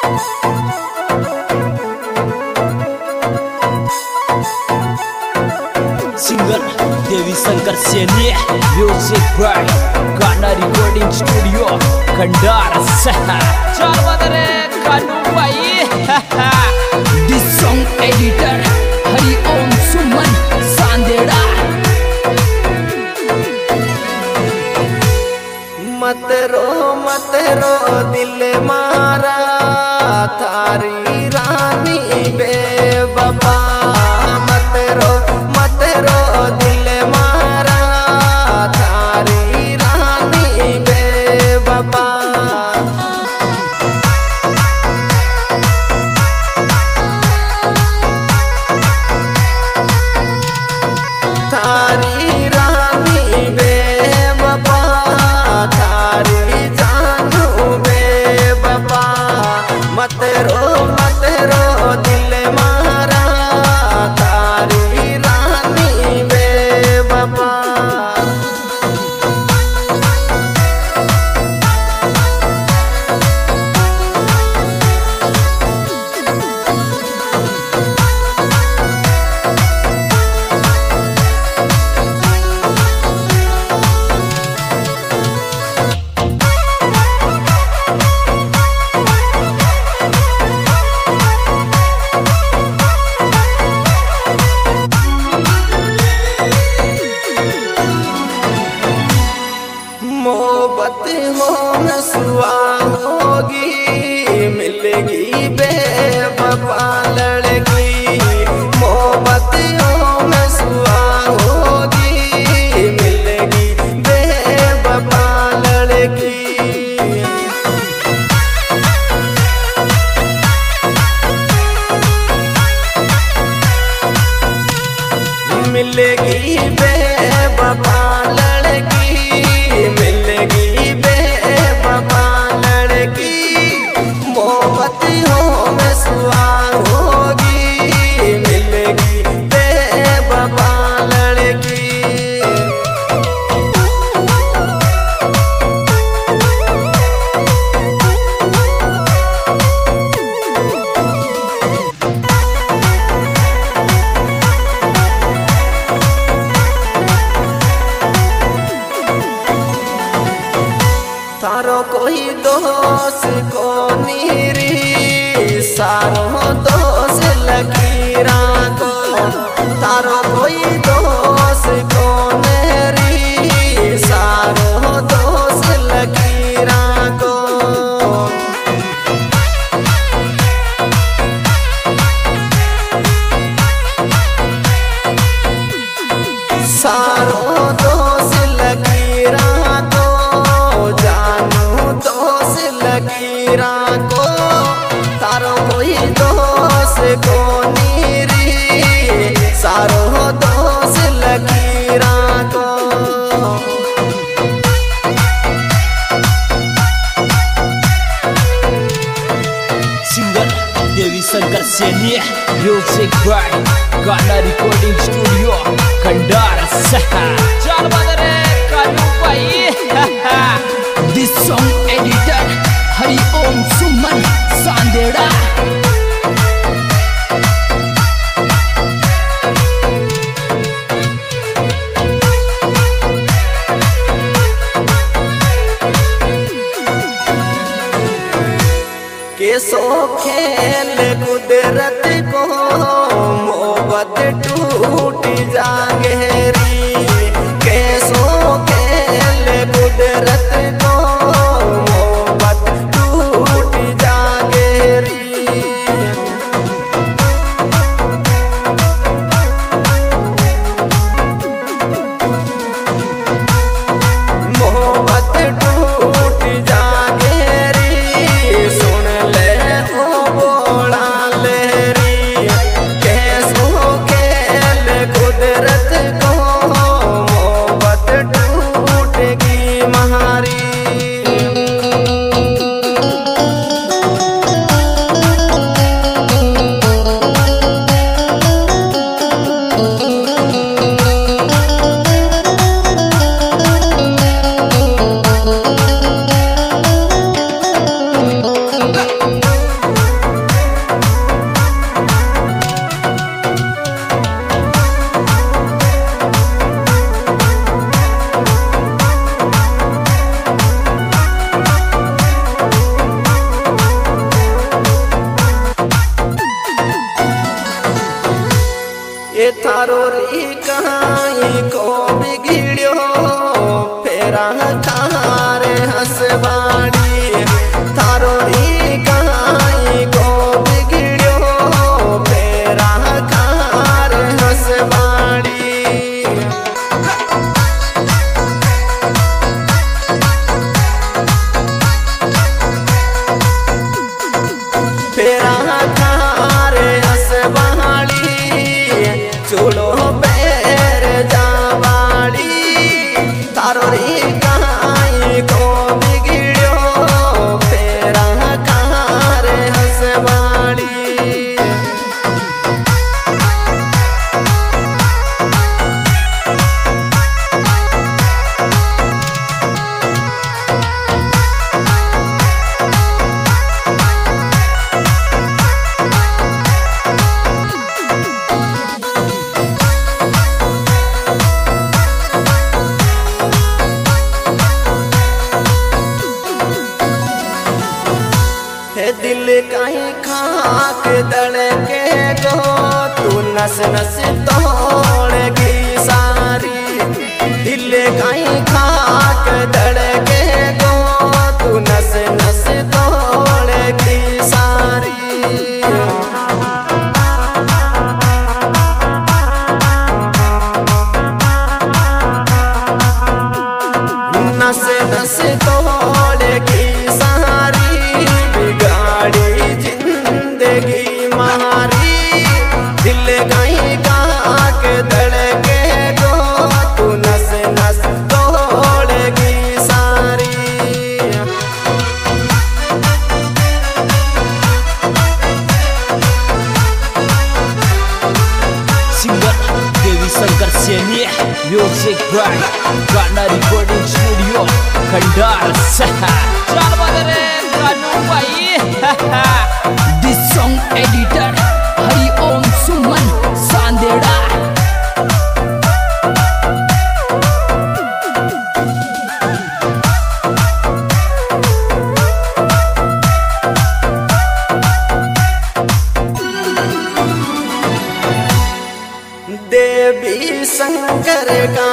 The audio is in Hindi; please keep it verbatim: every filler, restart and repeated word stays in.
Singer Devi Shankar Saini, music by गाना रिकॉर्डिंग स्टूडियो खंडार चल बदरे कानू भाई। This song editor Hari Om Suman Sandera. मत रो मत रो दिल मारा थारी रानी बेवफा। मत रो मत रो दिल मारा थारी रानी बेवफा। थारी रानी बेवफा थारी जानू बेवफा। मत रो मत रो दिल मारा थारी रानी बेवफा। मोहब्बत हो नसुआ होगी मिलेगी बेवफा लड़की। मोहब्बत हो नसुआ होगी मिलेगी बेवफा लड़की। मिलेगी बेवफा लड़की मिलेगी बेवफा लड़की। मोहब्बत हो नसुआ होगी मिलेगी बेवफा लड़की। तारो कोई दोष को नीरी सारो दोष लकीरा को। तारो कोई दोष को नेरी सारो दोष लकीरा को। सारो दोष लकीरा को जानू दोष लकीरा को। तारो कोई दोष को नीरी सारो दोष लकीरा को। Singer Devi Shankar Saini, music by गाना रिकॉर्डिंग स्टूडियो खंडार चल बदरे कानू भाई। This song editor Hari Om Suman Sandera. कैसो खेल कुदरत को मोहब्बत टूट जागेरी। कैसो खेल कुदरत को मोहब्बत टूट जागेरी। मोहब्बत टूट जागेरी सुन ले ओ बोला लेरी। कैसो खेल कुदरत को मोहब्बत टूटेगी महारी। हे दिल कहीं खाक धड़के गो तू नस नस तोड़ेगी सारी। दिल कहीं खाक धड़के गो तू नस नस तोड़ेगी सारी। नस नस तोड़ेगी सारी बिगाड़ी जिंदगी मारी। दिल कहीं काक धड़के गो तू नस नस तोड़ेगी सारी। Singer Devi Shankar Saini, music by गाना रिकॉर्डिंग स्टूडियो खंडार सहा। चल बदरे कानू भाई। This song editor Hari Om Suman Sandera. Devi Shankar का